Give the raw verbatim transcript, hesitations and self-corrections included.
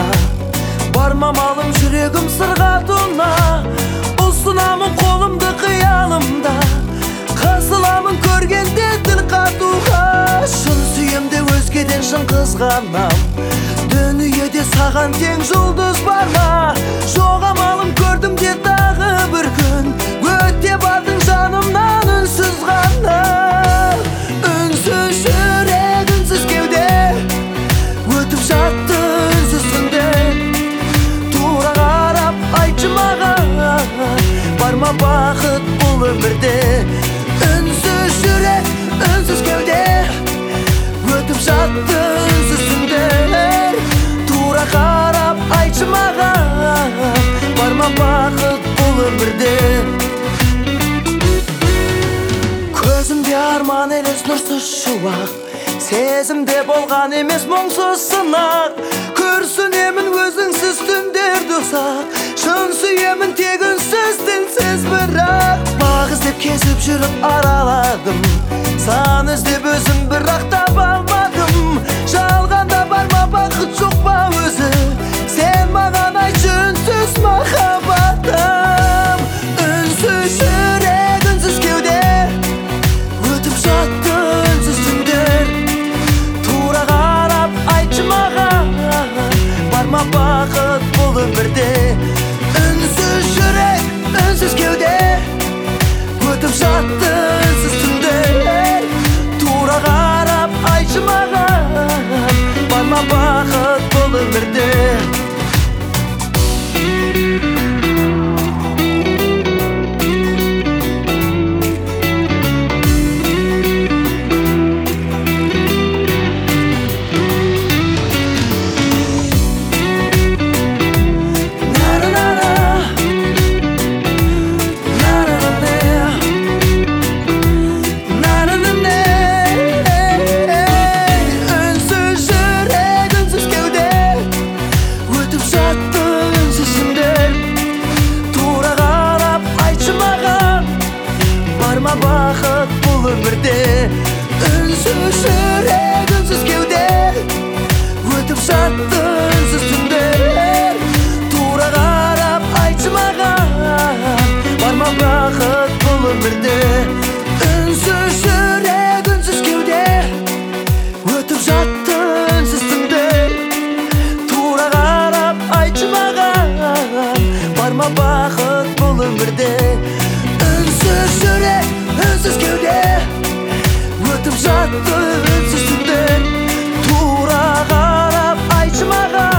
бармамалым жүрегім сырға тұна. Ұсынамын қолымды қиялымда, қысыламын көргенде тіл қатуға. Шын сүйемде өзгеден шын қызғанам, дүниеде саған тең жұлдыз бар ма? Жоқ амалым көрдім де тағы бір күн, өте бардың жанымнан үнсіз ғана. Үнсіз жүрек, үнсіз кеуде, өтіп жатты үнсіз түндер. Тура қарап айтшы маған, бар ма бақыт бұл өмірде? Үнсіз жүрек, үнсіз кеуде, өтіп жатты үнсіз түндер. Тура қарап айтшы маған, бар ма бақыт бұл өмірде? Көзімде арман елес нұрсыз шуақ, сезімде болған емес мұңсыз сынақ. Күрсінемін өзіңсіз түндерді ұзақ, шын сүйемін тек үнсіз тілсіз бірақ. Бақ іздеп кезіп жүріп араладым, сан іздеп өзім бірақ таба алмадым. Жалғанда бар ма бақыт, жоқ па өзі? Сен маған айтшы үнсіз махаббатым. Үнсіз жүрек, үнсіз кеуде, өтіп жатты үнсіз түндер. Тура қарап айтшы маған, бар ма бақыт бұл өмірде? Үнсіз жүрек, үнсіз кеуде, өтіп жатты үнсіз түндер. Тура қарап айтшы маған, бар ма бақыт бұл өмірде? Бақыт бұл өмірде? Үнсіз жүрек, үнсіз кеуде, өтіп жатты үнсіз түндер. Тура қарап айтшы маған, бар ма бақыт бұл өмірде? Үнсіз жүрек, үнсіз кеуде, өтіп жатты үнсіз түндер. Тура қарап айтшы маған, бар ма бақыт бұл өмірде? Үнсіз жүрек, үнсіз кеуде, өтіп жатты үнсіз түндер. Тура қарап айтшы маған,